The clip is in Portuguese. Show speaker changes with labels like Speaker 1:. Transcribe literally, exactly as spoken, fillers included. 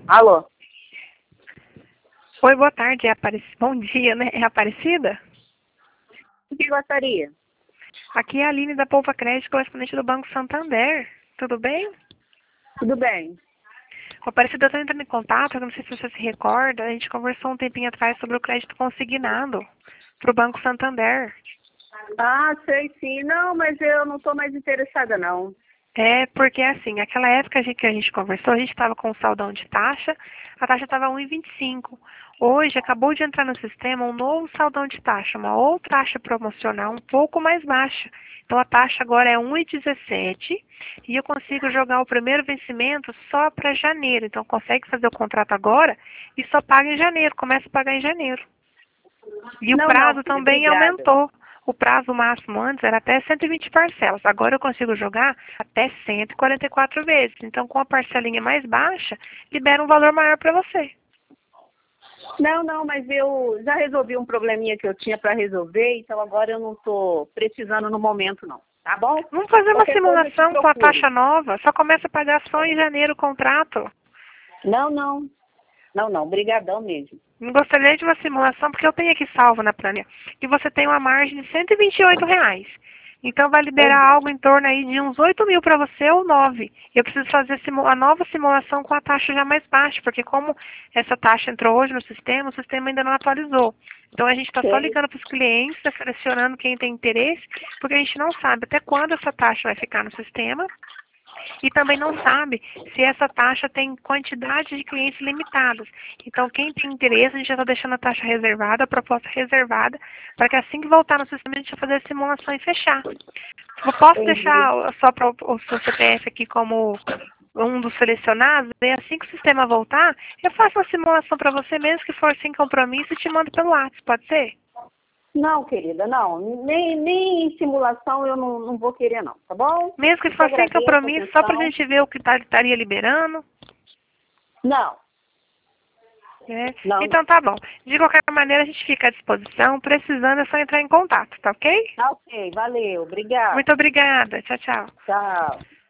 Speaker 1: Alô?
Speaker 2: Oi, boa tarde. É Aparec... Bom dia, né? É Aparecida?
Speaker 1: O que gostaria?
Speaker 2: Aqui é a Aline da Poupa Crédito, correspondente do Banco Santander. Tudo bem?
Speaker 1: Tudo bem.
Speaker 2: O Aparecida está entrando em contato, eu não sei se você se recorda, a gente conversou um tempinho atrás sobre o crédito consignado para o Banco Santander.
Speaker 1: Ah, sei sim. Não, mas eu não estou mais interessada, não.
Speaker 2: É, porque assim, aquela época a gente- que a gente conversou, a gente estava com o saldão de taxa, a taxa estava um vírgula vinte e cinco. Hoje acabou de entrar no sistema um novo saldão de taxa, uma outra taxa promocional um pouco mais baixa. Então a taxa agora é um vírgula dezessete e eu consigo jogar o primeiro vencimento só para janeiro. Então consegue fazer o contrato agora e só paga em janeiro, começa a pagar em janeiro. E o
Speaker 1: Não, não,
Speaker 2: prazo
Speaker 1: filha,
Speaker 2: também
Speaker 1: obrigada.
Speaker 2: aumentou. O prazo máximo antes era até cento e vinte parcelas. Agora eu consigo jogar até cento e quarenta e quatro vezes. Então, com a parcelinha mais baixa, libera um valor maior para você.
Speaker 1: Não, não, mas eu já resolvi um probleminha que eu tinha para resolver, então agora eu não estou precisando no momento, não. Tá bom?
Speaker 2: Vamos fazer uma
Speaker 1: Qualquer coisa eu te
Speaker 2: simulação com a
Speaker 1: procuro.
Speaker 2: taxa nova. Só começa a pagar só em janeiro o contrato.
Speaker 1: Não, não. Não, não. Brigadão mesmo.
Speaker 2: Não gostaria de uma simulação, porque eu tenho aqui salvo na planilha, que você tem uma margem de cento e vinte e oito reais. Então vai
Speaker 1: Pois
Speaker 2: liberar
Speaker 1: é.
Speaker 2: algo em torno aí de uns oito mil para você ou nove. Eu preciso fazer simu- a nova simulação com a taxa já mais baixa, porque como essa taxa entrou hoje no sistema, o sistema ainda não atualizou. Então a gente está só
Speaker 1: Sei.
Speaker 2: ligando para os clientes, tá selecionando quem tem interesse, porque a gente não sabe até quando essa taxa vai ficar no sistema. E também não sabe se essa taxa tem quantidade de clientes limitados. Então, quem tem interesse, a gente já está deixando a taxa reservada, a proposta reservada, para que assim que voltar no sistema, a gente vai fazer a simulação e fechar. Eu posso
Speaker 1: Entendi.
Speaker 2: deixar só para o seu C P F aqui como um dos selecionados, e assim que o sistema voltar, eu faço uma simulação para você, mesmo que for sem compromisso, e te mando pelo WhatsApp, pode ser?
Speaker 1: Não, querida, não. Nem, nem em simulação eu não, não vou querer, não. Tá bom?
Speaker 2: Mesmo que
Speaker 1: Eu te
Speaker 2: for sem
Speaker 1: agradeço a
Speaker 2: compromisso, só para a
Speaker 1: atenção.
Speaker 2: gente ver o que tá- estaria liberando.
Speaker 1: Não,
Speaker 2: É.
Speaker 1: não, não.
Speaker 2: Então tá bom. De qualquer maneira, a gente fica à disposição. Precisando é só entrar em contato, tá ok?
Speaker 1: Tá ok, valeu.
Speaker 2: Muito
Speaker 1: Obrigada.
Speaker 2: obrigada. Tchau, tchau.
Speaker 1: Tchau.